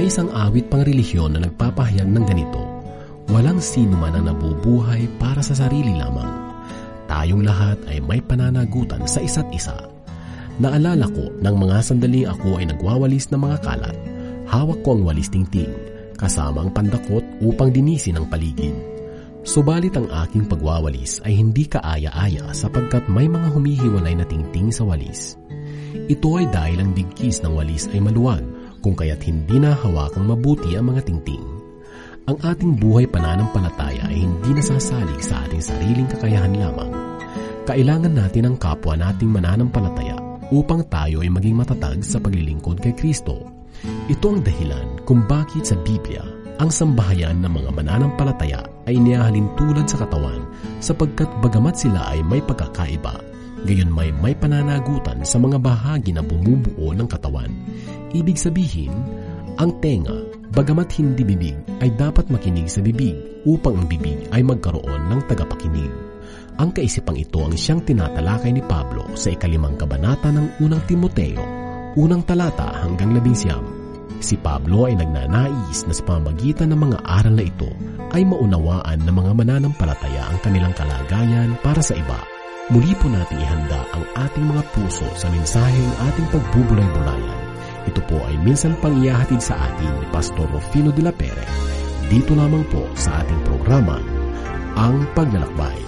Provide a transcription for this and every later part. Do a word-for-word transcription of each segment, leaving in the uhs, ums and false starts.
May isang awit pang relihiyon na nagpapahayag ng ganito, walang sino man ang nabubuhay para sa sarili lamang. Tayong lahat ay may pananagutan sa isa't isa. Naalala ko nang mga sandaling ako ay nagwawalis ng mga kalat. Hawak ko ang walis tingting, kasama ang pandakot upang dinisin ang paligid. Subalit ang aking pagwawalis ay hindi kaaya-aya sapagkat may mga humihiwalay na tingting sa walis. Ito ay dahil ang bigkis ng walis ay maluwag, kung kaya't hindi na hawakang mabuti ang mga tingting. Ang ating buhay pananampalataya ay hindi nasasalig sa ating sariling kakayahan lamang. Kailangan natin ang kapwa nating mananampalataya upang tayo ay maging matatag sa paglilingkod kay Kristo. Ito ang dahilan kung bakit sa Biblia, ang sambahayan ng mga mananampalataya ay inihahalin tulad sa katawan sapagkat bagamat sila ay may pagkakaiba, gayon may may pananagutan sa mga bahagi na bumubuo ng katawan. Ibig sabihin, ang tenga, bagamat hindi bibig, ay dapat makinig sa bibig upang ang bibig ay magkaroon ng tagapakinig. Ang kaisipang ito ang siyang tinatalakay ni Pablo sa ikalimang kabanata ng unang Timoteo, unang talata hanggang labing siyam. Si Pablo ay nagnanais na sa pamamagitan ng mga aral na ito ay maunawaan ng mga mananampalataya ang kanilang kalagayan para sa iba. Muli po nating ihanda ang ating mga puso sa mensaheng ating pagbubulay-bulayan. Ito po ay minsan pang ihahatid sa atin ni Pastor Rufino de la Pere. Dito lamang po sa ating programa, Ang Paglalakbay.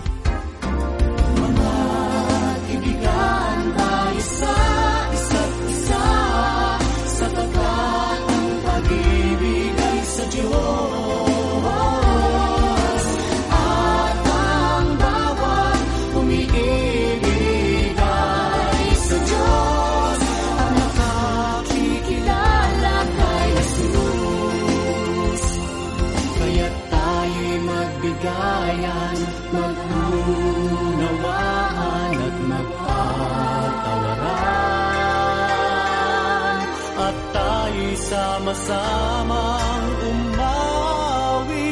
Sama-samang umawi,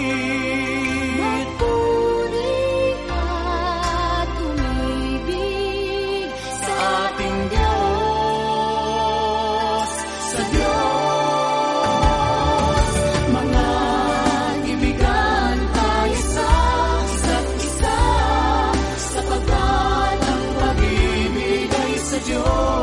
magpuri at umibig sa ating Diyos, sa Diyos. Mga ibigan tayo sa isa't isa, sapagkat ang pag-ibig ay sa Diyos.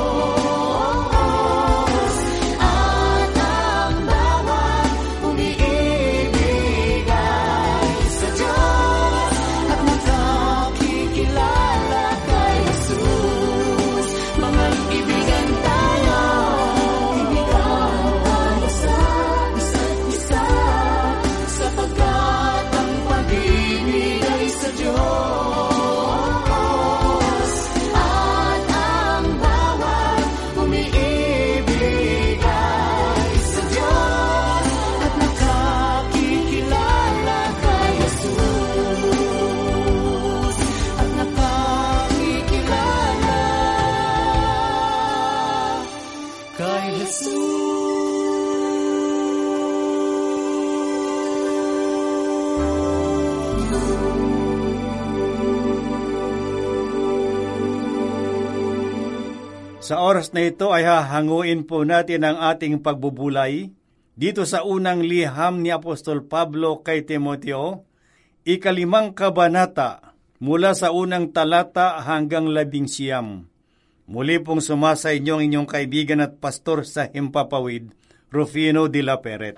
Sa oras na ito ay hahanguin po natin ang ating pagbubulay dito sa unang liham ni Apostol Pablo kay Timoteo, ikalimang kabanata mula sa unang talata hanggang labing siyam. Muli pong sumasa inyong inyong kaibigan at pastor sa Himpapawid, Rufino de la Peret.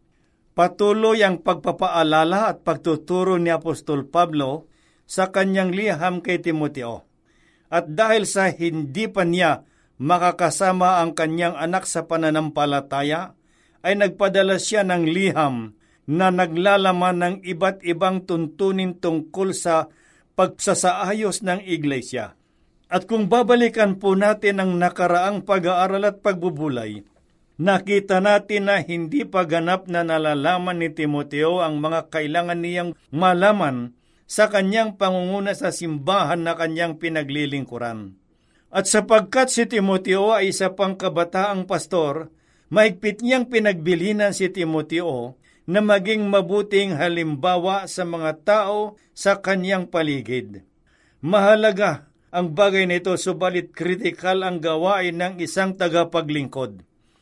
Patuloy ang pagpapaalala at pagtuturo ni Apostol Pablo sa kanyang liham kay Timoteo. At dahil sa hindi pa niya makakasama ang kanyang anak sa pananampalataya, ay nagpadala siya ng liham na naglalaman ng iba't ibang tuntunin tungkol sa pagsasaayos ng iglesia. At kung babalikan po natin ang nakaraang pag-aaral at pagbubulay, nakita natin na hindi pa ganap na nalalaman ni Timoteo ang mga kailangan niyang malaman sa kanyang pangunguna sa simbahan na kanyang pinaglilingkuran. At sapagkat si Timoteo ay isa pang kabataang pastor, mahigpit niyang pinagbilinan si Timoteo na maging mabuting halimbawa sa mga tao sa kanyang paligid. Mahalaga ang bagay nito, subalit kritikal ang gawain ng isang tagapaglingkod.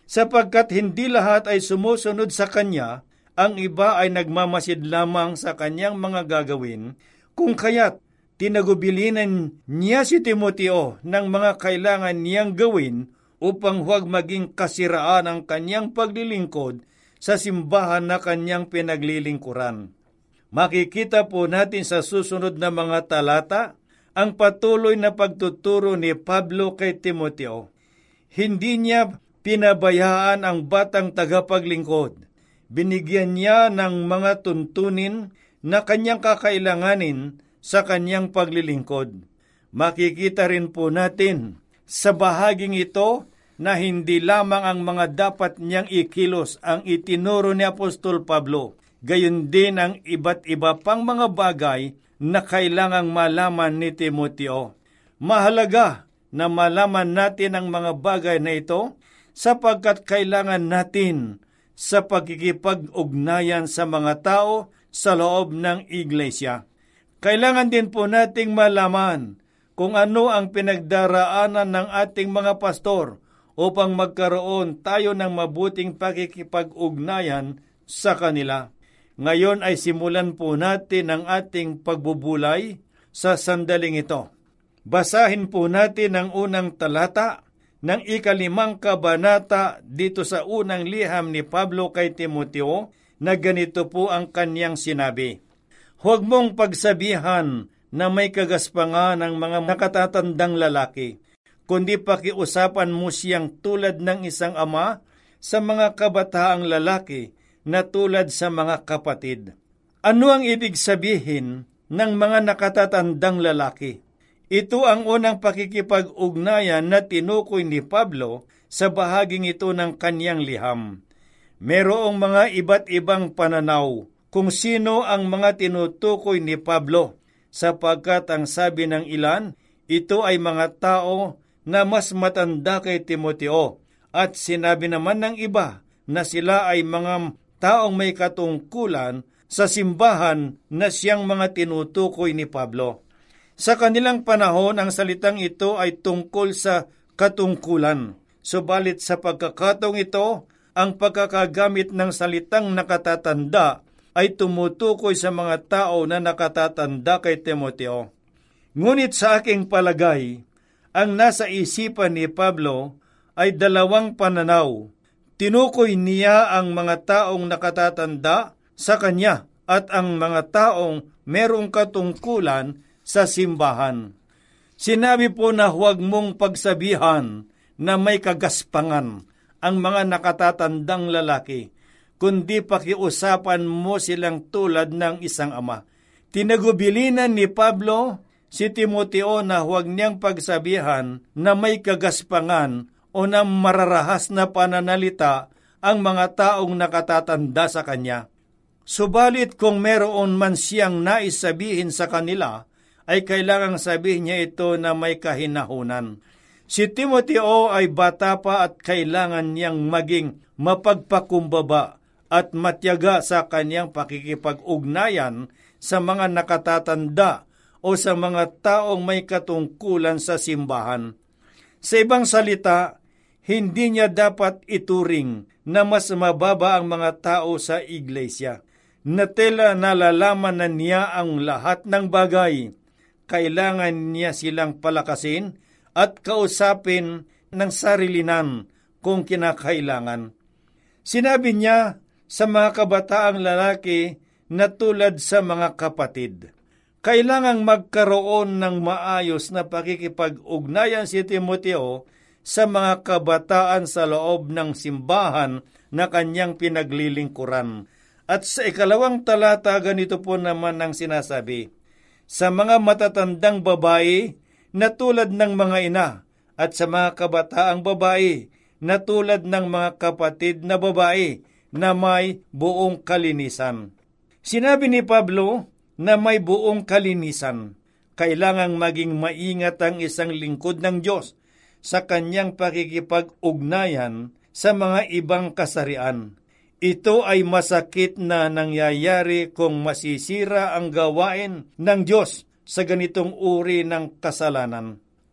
sapagkat hindi lahat ay sumusunod sa kanya, ang iba ay nagmamasid lamang sa kanyang mga gagawin, kung kaya't tinagubilinan niya si Timoteo ng mga kailangan niyang gawin upang huwag maging kasiraan ang kanyang paglilingkod sa simbahan na kanyang pinaglilingkuran. Makikita po natin sa susunod na mga talata ang patuloy na pagtuturo ni Pablo kay Timoteo. Hindi niya pinabayaan ang batang tagapaglingkod. Binigyan niya ng mga tuntunin na kanyang kakailanganin sa kanyang paglilingkod. Makikita rin po natin sa bahaging ito na hindi lamang ang mga dapat niyang ikilos ang itinuro ni Apostol Pablo, gayon din ang iba't iba pang mga bagay na kailangang malaman ni Timoteo. Mahalaga na malaman natin ang mga bagay na ito sapagkat kailangan natin sa pagkikipag-ugnayan sa mga tao sa loob ng iglesia. Kailangan din po nating malaman kung ano ang pinagdaraanan ng ating mga pastor upang magkaroon tayo ng mabuting pakikipag-ugnayan sa kanila. Ngayon ay simulan po natin ang ating pagbubulay sa sandaling ito. Basahin po natin ang unang talata ng ikalimang kabanata dito sa unang liham ni Pablo kay Timoteo na ganito po ang kanyang sinabi. Huwag mong pagsabihan na may kagaspangan ng mga nakatatandang lalaki, kundi pakiusapan mo siyang tulad ng isang ama sa mga kabataang lalaki na tulad sa mga kapatid. Ano ang ibig sabihin ng mga nakatatandang lalaki? Ito ang unang pakikipag-ugnayan na tinukoy ni Pablo sa bahaging ito ng kanyang liham. Merong mga iba't ibang pananaw kung sino ang mga tinutukoy ni Pablo, sapagkat ang sabi ng ilan, ito ay mga tao na mas matanda kay Timoteo, at sinabi naman ng iba na sila ay mga taong may katungkulan sa simbahan na siyang mga tinutukoy ni Pablo. Sa kanilang panahon, ang salitang ito ay tungkol sa katungkulan. Subalit sa pagkakataong ito, ang pagkakagamit ng salitang nakatatanda ay tumutukoy sa mga tao na nakatatanda kay Timoteo. Ngunit sa aking palagay, ang nasa isipan ni Pablo ay dalawang pananaw. Tinukoy niya ang mga taong nakatatanda sa kanya at ang mga taong merong katungkulan sa simbahan. Sinabi po na huwag mong pagsabihan na may kagaspangan ang mga nakatatandang lalaki, kundi pakiusapan mo silang tulad ng isang ama. Tinagubilinan ni Pablo si Timoteo na huwag niyang pagsabihan na may kagaspangan o na mararahas na pananalita ang mga taong nakatatanda sa kanya. Subalit kung meron man siyang nais sabihin sa kanila, ay kailangang sabihin niya ito na may kahinahunan. Si Timoteo ay bata pa at kailangan niyang maging mapagpakumbaba at matyaga sa kanyang pakikipag-ugnayan sa mga nakatatanda o sa mga taong may katungkulan sa simbahan. Sa ibang salita, hindi niya dapat ituring na mas mababa ang mga tao sa iglesia, na tela nalalaman na niya ang lahat ng bagay. Kailangan niya silang palakasin at kausapin ng sarilinan kung kinakailangan. Sinabi niya sa mga kabataang lalaki na tulad sa mga kapatid. Kailangang magkaroon ng maayos na pakikipag-ugnayan si Timoteo sa mga kabataan sa loob ng simbahan na kanyang pinaglilingkuran. At sa ikalawang talata, ganito po naman ang sinasabi, sa mga matatandang babae na tulad ng mga ina at sa mga kabataang babae na tulad ng mga kapatid na babae na may buong kalinisan. Sinabi ni Pablo na may buong kalinisan. Kailangang maging maingat ang isang lingkod ng Diyos sa kanyang pakikipag-ugnayan sa mga ibang kasarian. Ito ay masakit na nangyayari kung masisira ang gawain ng Diyos sa ganitong uri ng kasalanan.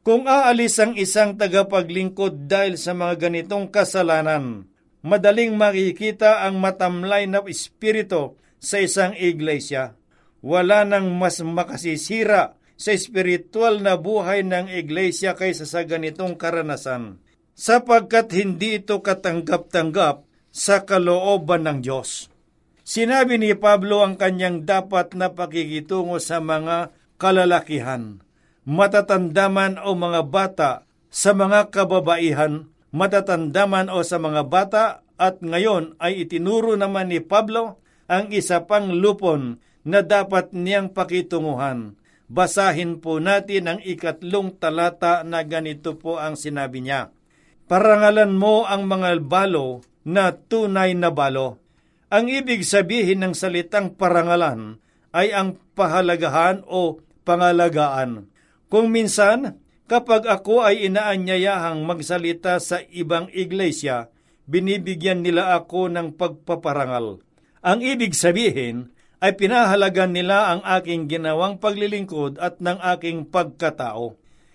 Kung aalis ang isang tagapaglingkod dahil sa mga ganitong kasalanan, madaling makikita ang matamlay na espiritu sa isang iglesia. Wala nang mas makasisira sa espiritual na buhay ng iglesia kaysa sa ganitong karanasan, sapagkat hindi ito katanggap-tanggap sa kalooban ng Diyos. Sinabi ni Pablo ang kanyang dapat na pakikitungo sa mga kalalakihan, matatandaman o mga bata, sa mga kababaihan, matatandaman o sa mga bata, at ngayon ay itinuro naman ni Pablo ang isa pang lupon na dapat niyang pakitunguhan. Basahin po natin ang ikatlong talata na ganito po ang sinabi niya. Parangalan mo ang mga balo na tunay na balo. Ang ibig sabihin ng salitang parangalan ay ang pahalagahan o pangalagaan. Kung minsan, kapag ako ay inaanyayahang magsalita sa ibang iglesia, binibigyan nila ako ng pagpaparangal. Ang ibig sabihin ay pinahalagan nila ang aking ginawang paglilingkod at ng aking pagkatao.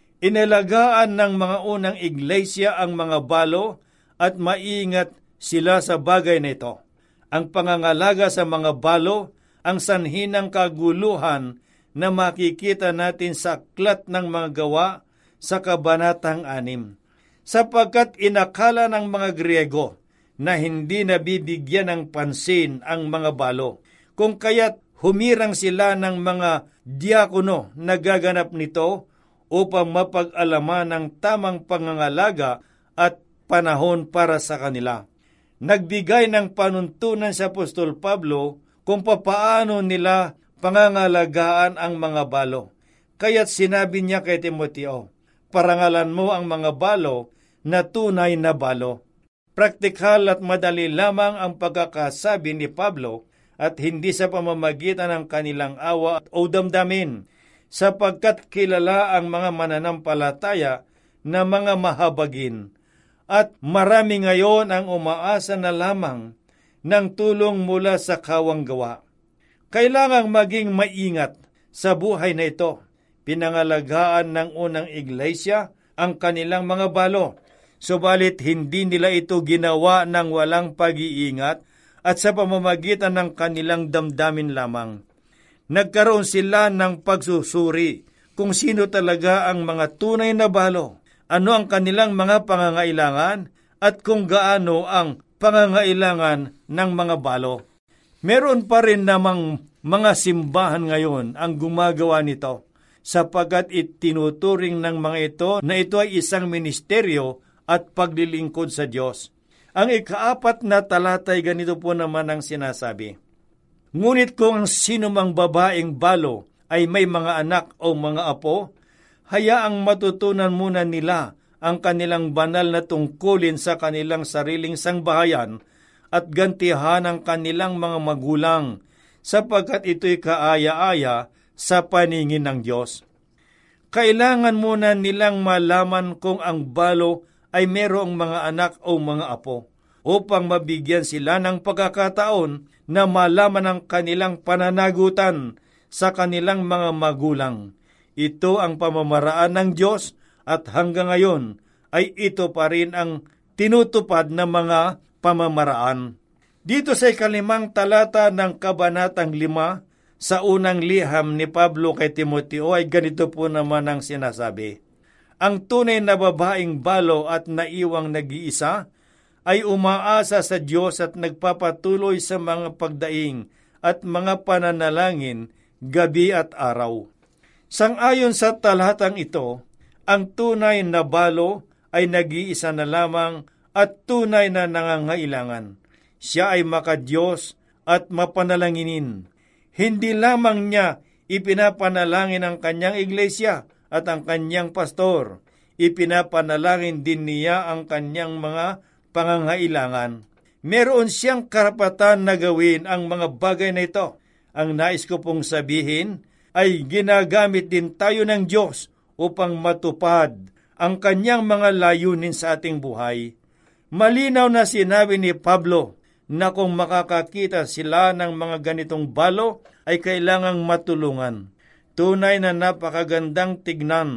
Inalagaan ng mga unang iglesia ang mga balo at maingat sila sa bagay na ito. Ang pangangalaga sa mga balo ang sanhi ng kaguluhan na makikita natin sa aklat ng mga gawa sa kabanatang anim. Sapagkat inakala ng mga Griego na hindi nabibigyan ng pansin ang mga balo, kung kaya't humirang sila ng mga diakono na gaganap nito upang mapag-alaman ng tamang pangangalaga at panahon para sa kanila. Nagbigay ng panuntunan sa Apostol Pablo kung papaano nila pangangalagaan ang mga balo. Kaya't sinabi niya kay Timoteo, parangalan mo ang mga balo na tunay na balo. Praktikal at madali lamang ang pagkakasabi ni Pablo at hindi sa pamamagitan ng kanilang awa o damdamin, sapagkat kilala ang mga mananampalataya na mga mahabagin. At marami ngayon ang umaasa na lamang ng tulong mula sa kawang gawa. Kailangang maging maingat sa buhay na ito. Pinangalagaan ng unang iglesia ang kanilang mga balo, subalit hindi nila ito ginawa ng walang pag-iingat at sa pamamagitan ng kanilang damdamin lamang. Nagkaroon sila ng pagsusuri kung sino talaga ang mga tunay na balo, ano ang kanilang mga pangangailangan, at kung gaano ang pangangailangan ng mga balo. Meron pa rin namang mga simbahan ngayon ang gumagawa nito, sapagkat itinuturing ng mga ito na ito ay isang ministeryo at paglilingkod sa Diyos. Ang ikaapat na talata ay ganito po naman ang sinasabi. Ngunit kung ang sinumang babaeng balo ay may mga anak o mga apo, hayaang matutunan muna nila ang kanilang banal na tungkulin sa kanilang sariling sangbahayan at gantihan ang kanilang mga magulang, sapagkat ito'y kaaya-aya sa paningin ng Diyos. Kailangan muna nilang malaman kung ang balo ay merong mga anak o mga apo, upang mabigyan sila ng pagkakataon na malaman ang kanilang pananagutan sa kanilang mga magulang. Ito ang pamamaraan ng Diyos at hanggang ngayon ay ito pa rin ang tinutupad na mga pamamaraan. Dito sa ikalimang talata ng Kabanatang lima sa unang liham ni Pablo kay Timoteo ay ganito po naman ang sinasabi. Ang tunay na babaeng balo at naiwang nag-iisa ay umaasa sa Diyos at nagpapatuloy sa mga pagdaing at mga pananalangin gabi at araw. Sang-ayon sa talatang ito, ang tunay na balo ay nag-iisa na lamang at tunay na nangangailangan. Siya ay makadiyos at mapanalanginin. Hindi lamang niya ipinapanalangin ang kanyang iglesia at ang kanyang pastor. Ipinapanalangin din niya ang kanyang mga pangangailangan. Meron siyang karapatan na gawin ang mga bagay na ito. Ang nais ko pong sabihin ay ginagamit din tayo ng Diyos upang matupad ang kanyang mga layunin sa ating buhay. Malinaw na sinabi ni Pablo na kung makakakita sila ng mga ganitong balo ay kailangang matulungan. Tunay na napakagandang tignan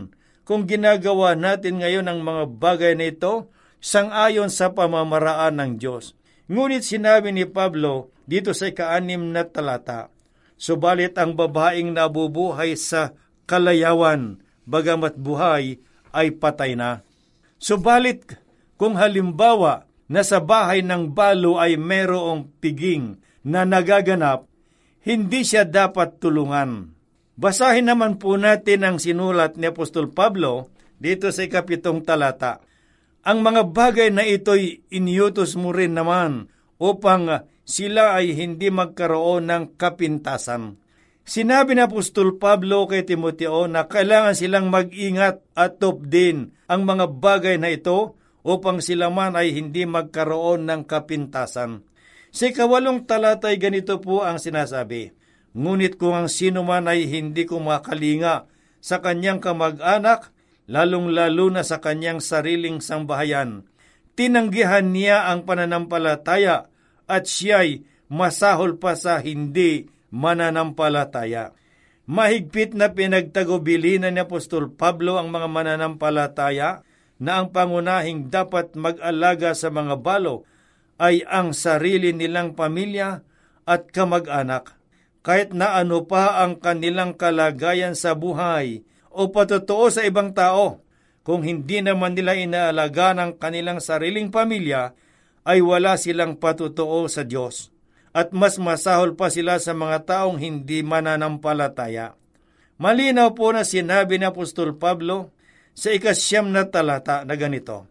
kung ginagawa natin ngayon ang mga bagay na ito sang-ayon sa pamamaraan ng Diyos. Ngunit sinabi ni Pablo dito sa ika-anim na talata, subalit ang babaeng nabubuhay sa kalayawan, bagamat buhay, ay patay na. Subalit kung halimbawa na sa bahay ng balo ay merong piging na nagaganap, hindi siya dapat tulungan. Basahin naman po natin ang sinulat ni Apostol Pablo dito sa ikapitong talata. Ang mga bagay na ito'y iniutos mo rin naman upang sila ay hindi magkaroon ng kapintasan. Sinabi ni Apostol Pablo kay Timoteo na kailangan silang mag-ingat at tupdin ang mga bagay na ito upang sila man ay hindi magkaroon ng kapintasan. Sa ikawalong talata ay ganito po ang sinasabi, ngunit kung ang sino man ay hindi kumakalinga sa kanyang kamag-anak, lalong-lalo na sa kanyang sariling sambahayan, tinanggihan niya ang pananampalataya at siya'y masahol pa sa hindi mananampalataya. Mahigpit na pinagtagubilinan ni Apostol Pablo ang mga mananampalataya na ang pangunahing dapat mag-alaga sa mga balo ay ang sarili nilang pamilya at kamag-anak. Kahit na ano pa ang kanilang kalagayan sa buhay o patotoo sa ibang tao, kung hindi naman nila inaalaga ng kanilang sariling pamilya, ay wala silang patotoo sa Diyos. At mas masahol pa sila sa mga taong hindi mananampalataya. Malinaw po na sinabi ni Apostol Pablo sa ikasyam na talata na ganito,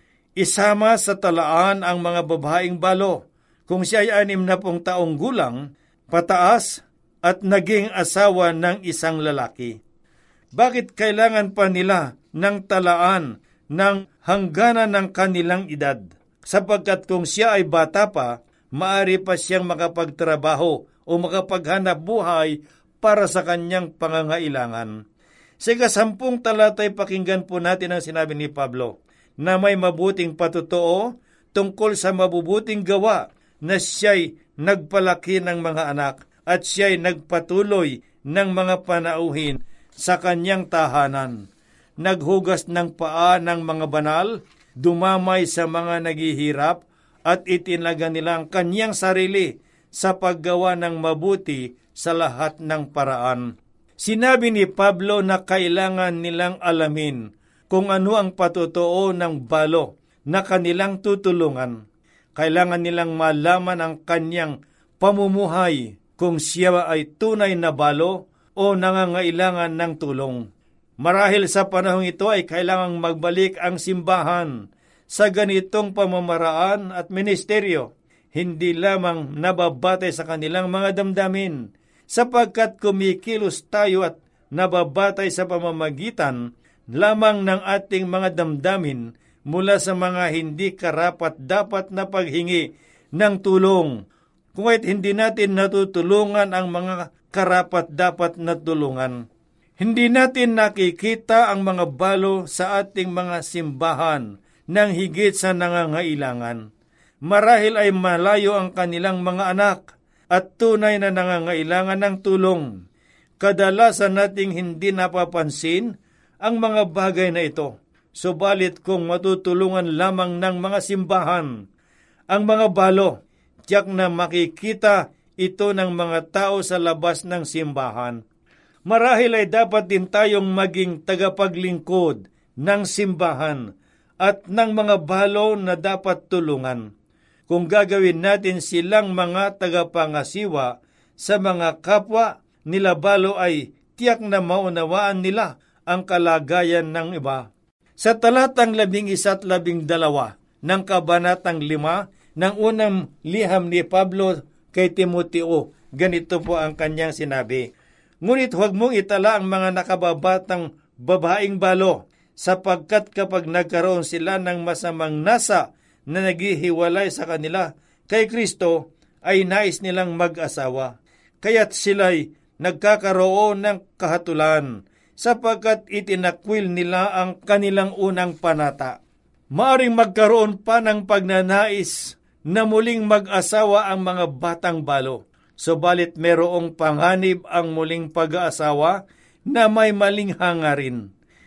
isama sa talaan ang mga babaeng balo kung siya ay anim na pong taong gulang, pataas at naging asawa ng isang lalaki. Bakit kailangan pa nila ng talaan ng hangganan ng kanilang edad? Sapagkat kung siya ay bata pa, maaari pa siyang makapagtrabaho o makapaghanap buhay para sa kanyang pangangailangan. Sa ikasampung talata'y pakinggan po natin ang sinabi ni Pablo na may mabuting patotoo tungkol sa mabubuting gawa na siya'y nagpalaki ng mga anak at siya'y nagpatuloy ng mga panauhin sa kanyang tahanan. Naghugas ng paa ng mga banal, dumamay sa mga naghihirap, at itinaga nila ang kanyang sarili sa paggawa ng mabuti sa lahat ng paraan. Sinabi ni Pablo na kailangan nilang alamin kung ano ang patotoo ng balo na kanilang tutulungan. Kailangan nilang malaman ang kanyang pamumuhay kung siya ay tunay na balo o nangangailangan ng tulong. Marahil sa panahong ito ay kailangang magbalik ang simbahan sa ganitong pamamaraan at ministeryo, hindi lamang nababatay sa kanilang mga damdamin, sapagkat kumikilos tayo at nababatay sa pamamagitan lamang ng ating mga damdamin mula sa mga hindi karapat-dapat na paghingi ng tulong, kung kahit hindi natin natutulungan ang mga karapat-dapat na tulungan. Hindi natin nakikita ang mga balo sa ating mga simbahan nang higit sa nangangailangan. Marahil ay malayo ang kanilang mga anak at tunay na nangangailangan ng tulong. Kadalasan nating hindi napapansin ang mga bagay na ito. Subalit kung matutulungan lamang ng mga simbahan ang mga balo, tiyak na makikita ito ng mga tao sa labas ng simbahan. Marahil ay dapat din tayong maging tagapaglingkod ng simbahan at ng mga balo na dapat tulungan. Kung gagawin natin silang mga tagapangasiwa sa mga kapwa nila balo ay tiyak na maunawaan nila ang kalagayan ng iba. Sa talatang labing isa at labing dalawa ng kabanatang lima ng unang liham ni Pablo kay Timoteo, ganito po ang kanyang sinabi, ngunit huwag mong itala ang mga nakababatang babaeng balo, sapagkat kapag nagkaroon sila ng masamang nasa na naghihiwalay sa kanila kay Kristo, ay nais nilang mag-asawa. Kaya't sila'y nagkakaroon ng kahatulan, sapagkat itinakwil nila ang kanilang unang panata. Maaring magkaroon pa ng pagnanais na muling mag-asawa ang mga batang balo, subalit merong panganib ang muling pag-aasawa na may maling hangarin.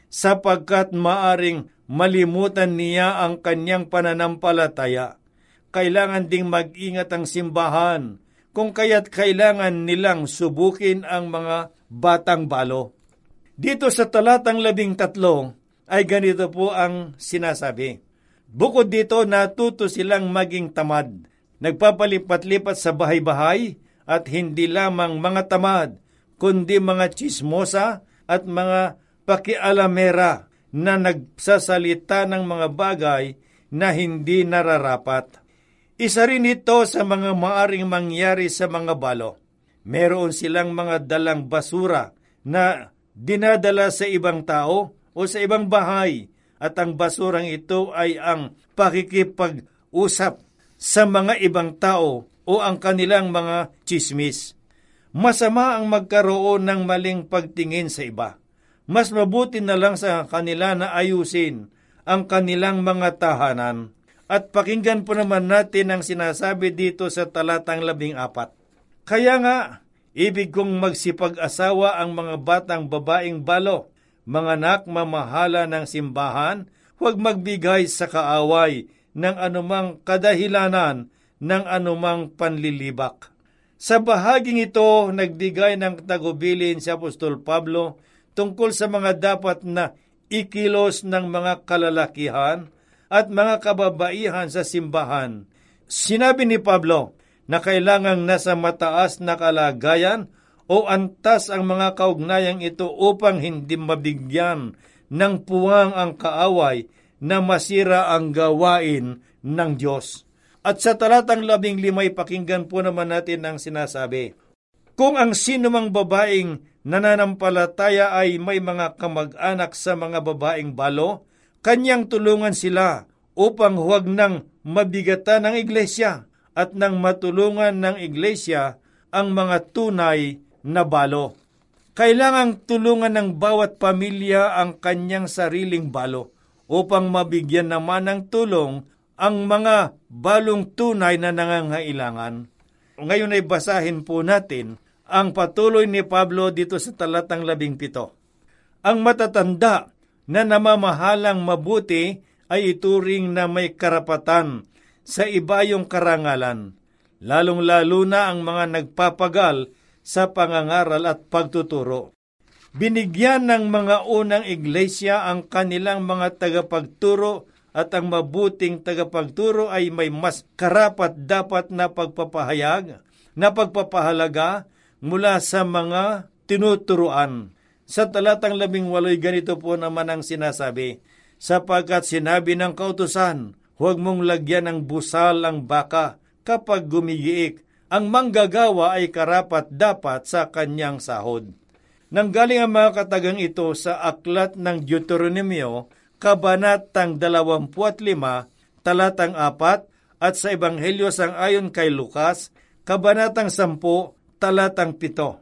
sapagkat maaring malimutan niya ang kanyang pananampalataya. Kailangan ding mag-ingat ang simbahan, kung kaya't kailangan nilang subukin ang mga batang balo. Dito sa talatang labing tatlo ay ganito po ang sinasabi. Bukod dito, natuto silang maging tamad, nagpapalipat-lipat sa bahay-bahay, at hindi lamang mga tamad, kundi mga chismosa at mga pakialamera na nagsasalita ng mga bagay na hindi nararapat. Isa rin ito sa mga maaring mangyari sa mga balo. Meron silang mga dalang basura na dinadala sa ibang tao o sa ibang bahay, at ang basurang ito ay ang pakikipag-usap sa mga ibang tao o ang kanilang mga chismis. Masama ang magkaroon ng maling pagtingin sa iba. Mas mabuti na lang sa kanila na ayusin ang kanilang mga tahanan. At pakinggan po naman natin ang sinasabi dito sa talatang labing apat. Kaya nga, ibig kong magsipag-asawa ang mga batang babaeng balo, mga anak mamahala ng simbahan, huwag magbigay sa kaaway ng anumang kadahilanan ng anumang panlilibak. Sa bahaging ito, nagbigay ng tagubilin si Apostol Pablo tungkol sa mga dapat na ikilos ng mga kalalakihan at mga kababaihan sa simbahan. Sinabi ni Pablo na kailangang nasa mataas na kalagayan o antas ang mga kaugnayang ito upang hindi mabigyan ng puwang ang kaaway na masira ang gawain ng Diyos. At sa talatang labing limay, pakinggan po naman natin ang sinasabi. Kung ang sinumang babaeng nananampalataya ay may mga kamag-anak sa mga babaeng balo, kanyang tulungan sila upang huwag nang mabigatan ng iglesia at nang matulungan ng iglesia ang mga tunay na balo. Kailangang tulungan ng bawat pamilya ang kanyang sariling balo upang mabigyan naman ng tulong ang mga balong tunay na nangangailangan. Ngayon ay basahin po natin ang patuloy ni Pablo dito sa talatang labing pito. Ang matatanda na namamahalang mabuti ay ituring na may karapatan sa ibayong karangalan, lalong-lalo na ang mga nagpapagal sa pangangaral at pagtuturo. Binigyan ng mga unang iglesia ang kanilang mga tagapagturo at ang mabuting tagapagturo ay may mas karapat-dapat na pagpapahayag, na pagpapahalaga mula sa mga tinuturuan. Sa talatang labing walo'y ganito po naman ang sinasabi, sapagkat sinabi ng kautusan, huwag mong lagyan ng busal ang baka kapag gumigiik. Ang manggagawa ay karapat-dapat sa kanyang sahod. Nanggaling ang mga katagang ito sa aklat ng Deuteronomio, Kabanatang dalawampu't lima, talatang apat, at sa Ebanghelyo sang-ayon kay Lucas, Kabanatang sampu, talatang pito.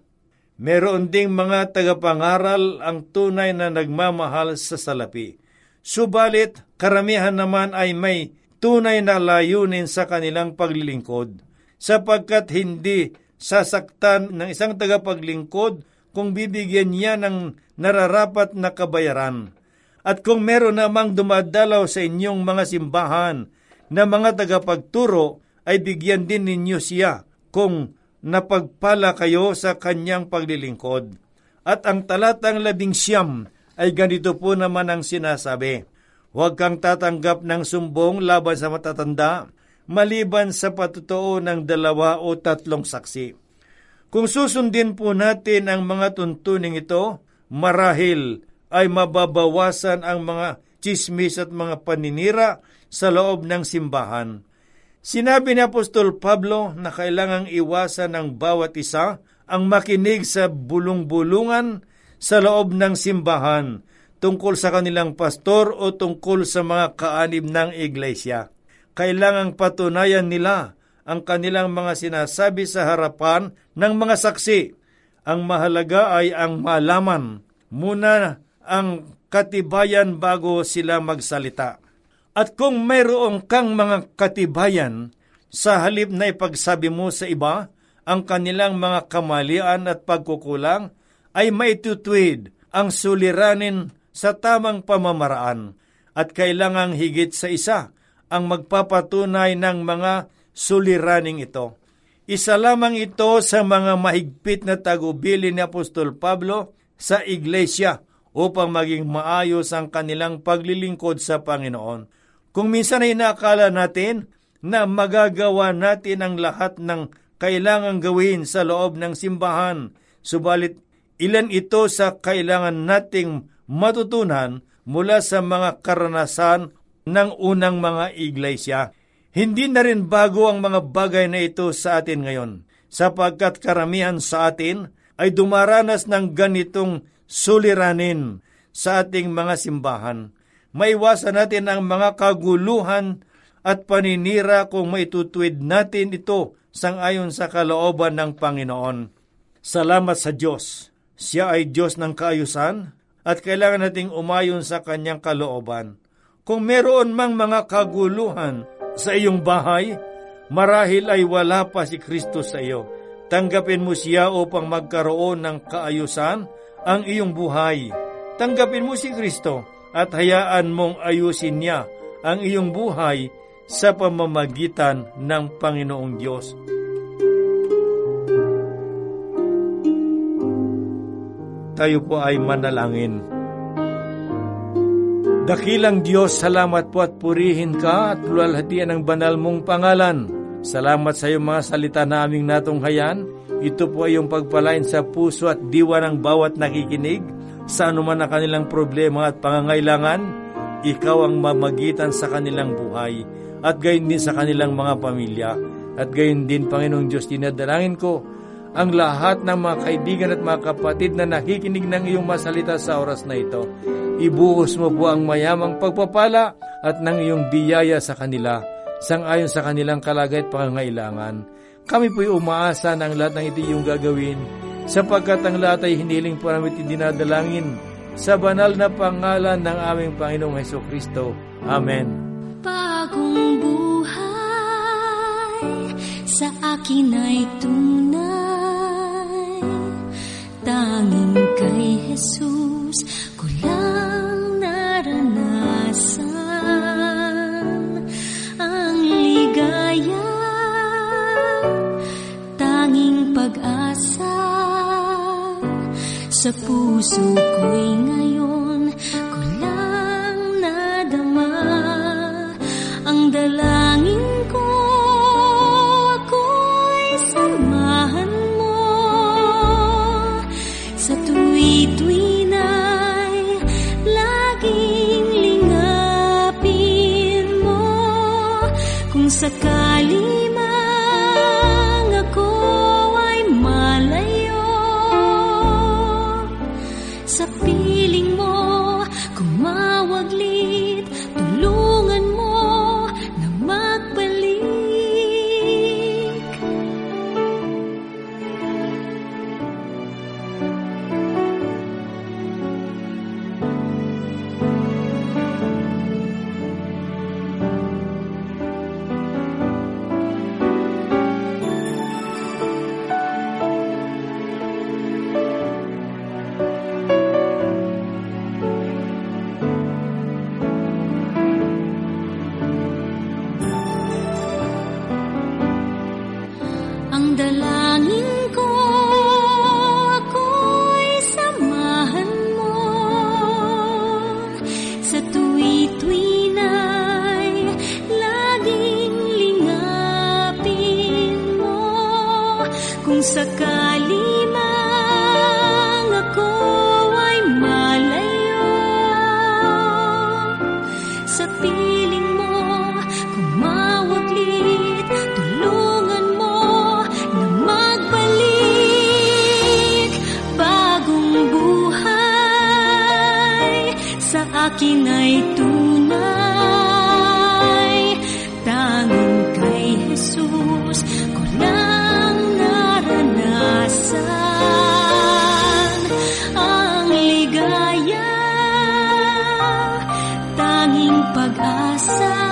Meron ding mga tagapangaral ang tunay na nagmamahal sa salapi. Subalit, karamihan naman ay may tunay na layunin sa kanilang paglilingkod, sapagkat hindi sasaktan ng isang tagapaglingkod kung bibigyan niya ng nararapat na kabayaran. At kung meron namang dumadalaw sa inyong mga simbahan na mga tagapagturo, ay bigyan din ninyo siya kung napagpala kayo sa kanyang paglilingkod. At ang talatang labing siyam ay ganito po naman ang sinasabi, huwag kang tatanggap ng sumbong laban sa matatanda, maliban sa patutuo ng dalawa o tatlong saksi. Kung susundin po natin ang mga tuntuning ito, marahil ay mababawasan ang mga chismis at mga paninira sa loob ng simbahan. Sinabi ni Apostol Pablo na kailangang iwasan ng bawat isa ang makinig sa bulong-bulungan sa loob ng simbahan tungkol sa kanilang pastor o tungkol sa mga kaanib ng iglesia. Kailangang patunayan nila ang kanilang mga sinasabi sa harapan ng mga saksi. Ang mahalaga ay ang malaman muna ang katibayan bago sila magsalita. At kung mayroong kang mga katibayan, sa halip na ipagsabi mo sa iba ang kanilang mga kamalian at pagkukulang, ay maitutuwid ang suliranin sa tamang pamamaraan at kailangang higit sa isa ang magpapatunay ng mga suliraning ito. Isa lamang ito sa mga mahigpit na tagubilin ni Apostol Pablo sa iglesia upang maging maayos ang kanilang paglilingkod sa Panginoon. Kung minsan ay nakakala natin na magagawa natin ang lahat ng kailangang gawin sa loob ng simbahan, subalit ilan ito sa kailangan nating matutunan mula sa mga karanasan ng unang mga iglesia. Hindi na rin bago ang mga bagay na ito sa atin ngayon, sapagkat karamihan sa atin ay dumaranas ng ganitong suliranin sa ating mga simbahan. Maiwasan natin ang mga kaguluhan at paninira kung maitutuwid natin ito sangayon sa kalooban ng Panginoon. Salamat sa Diyos. Siya ay Diyos ng kaayusan at kailangan nating umayon sa Kanyang kalooban. Kung meron mang mga kaguluhan sa iyong bahay, marahil ay wala pa si Kristo sa iyo. Tanggapin mo siya upang magkaroon ng kaayusan ang iyong buhay. Tanggapin mo si Kristo at hayaan mong ayusin niya ang iyong buhay sa pamamagitan ng Panginoong Diyos. Tayo po ay manalangin. Dakilang Diyos, salamat po at purihin ka at luwalhatian ang banal mong pangalan. Salamat sa iyong mga salita na aming natunghayan. Ito po ay iyong pagpalain sa puso at diwa ng bawat nakikinig sa anuman ang kanilang problema at pangangailangan. Ikaw ang mamagitan sa kanilang buhay at gayon din sa kanilang mga pamilya. At gayon din, Panginoong Diyos, dinadalangin ko ang lahat ng mga kaibigan at mga kapatid na nakikinig ng iyong masalita sa oras na ito. Ibuhos mo po ang mayamang pagpapala at ng iyong biyaya sa kanila, sangayon sa kanilang kalagay at pangangailangan. Kami po'y umaasa na ang lahat ng ito iyong gagawin, sapagkat ang lahat ay hiniling po namin dinadalangin sa banal na pangalan ng aming Panginoong Hesukristo. Amen. Bagong buhay sa akin ay tunay, tanging kay Jesus ko lang naranasan ang ligaya, tanging pag-asa sa puso ko'y ngayon ko lang nadama. Ang dalangin ko, ako'y samahan mo sa tuwi-tuwi na'y laging lingapin mo. Kung sakali mang ako ay malayo sa piling mo, kumawaglit, tulungan mo na magbalik. Ang dalangin ko, ako'y samahan mo sa tuwi-tuwi na'y laging lingapin mo. Kung sakali mang ako ay malayo sa piling mo, kumawaglit, tulungan mo na magbalik. Bagong buhay sa akin ay tunay, tanging kay Jesus ko lang naranasan ang ligaya, tanging pag-asa